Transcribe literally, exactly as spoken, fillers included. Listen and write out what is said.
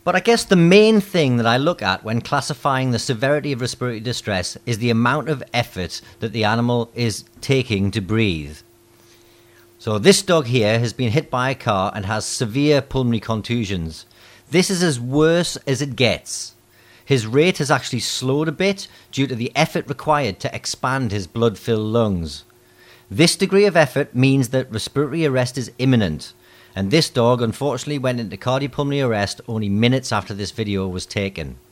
But I guess the main thing that I look at when classifying the severity of respiratory distress is the amount of effort that the animal is taking to breathe. So this dog here has been hit by a car and has severe pulmonary contusions. This is as worse as it gets. His rate has actually slowed a bit due to the effort required to expand his blood-filled lungs. This degree of effort means that respiratory arrest is imminent, and this dog unfortunately went into cardiopulmonary arrest only minutes after this video was taken.